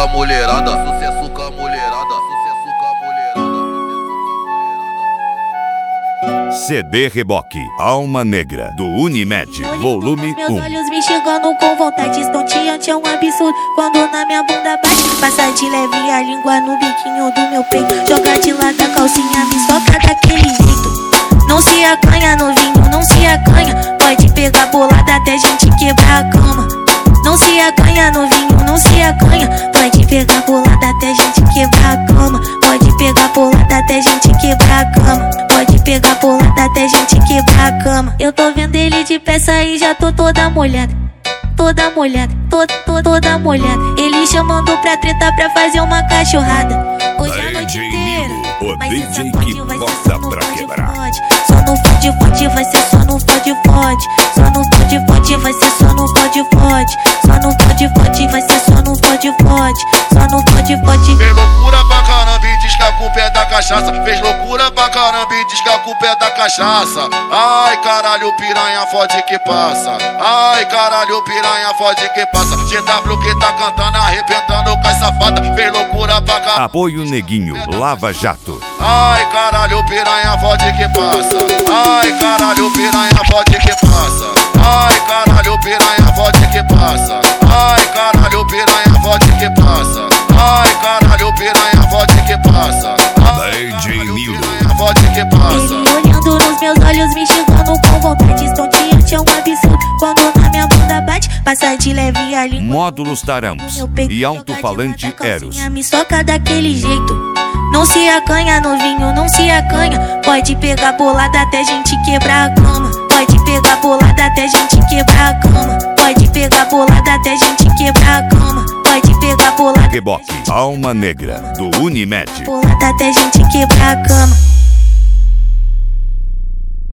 a mulherada, sucesso com a mulherada, sucesso com a mulherada. CD Reboque, Alma Negra, do Unimed, volume 1. Meus olhos me enxergando com vontade estonteante, é um absurdo quando na minha bunda bate. Passa de leve a língua no biquinho do meu peito, joga de lado a calcinha, me soca daquele jeito. Não se acanha novinho, não se acanha, pode pegar bolada até gente quebrar a cama. Não se acanha novinho, não se acanha, pode pegar bolada até gente quebrar a cama. Pode pegar bolada até gente quebrar a cama. Pode pegar bolada até gente quebrar a cama. Eu tô vendo ele de peça e já tô toda molhada. Toda molhada, toda molhada. Ele chamando pra treta pra fazer uma cachorrada. Hoje a noite inteira, mas essa fode vai ser só no fode-fode. Só no fode-fode vai ser só no fode-fode. Só no fode-fode vai ser só no fode-fode. Só no fode-fode vai ser só no fode-fode. Só no fode-fode. Fez loucura pra caramba e diz que a culpa é da cachaça. Fez loucura pra caramba e diz que a culpa é da cachaça. Ai caralho, piranha fode que passa. Ai caralho, piranha fode que passa. GW que tá cantando, arrebentando com as safadas. Fez loucura pra caramba. Apoio Neguinho, Lava Jato. Ai caralho, piranha fode que passa. Ai caralho, piranha fode que passa. Ai caralho, piranha fode que passa. Ai caralho, piranha fode que passa. Ai caralho, piranha fode que passa. DJ Nilo. Fode que passa. Ele olhando nos meus olhos, me enxergando com vontade estonteante, é um absurdo quando na minha bunda bate. Passa de leve a língua Módulos Tarãos e alto-falante Eros. Me soca daquele jeito. Não se acanha novinho, não se acanha, pode pegar bolada até gente quebrar a cama. Pode pegar bolada até gente quebrar a cama. Pode pegar bolada até gente quebrar a cama. Pode pegar bolada Reboque, Alma Negra, do Unimed. bolada até gente quebrar a cama.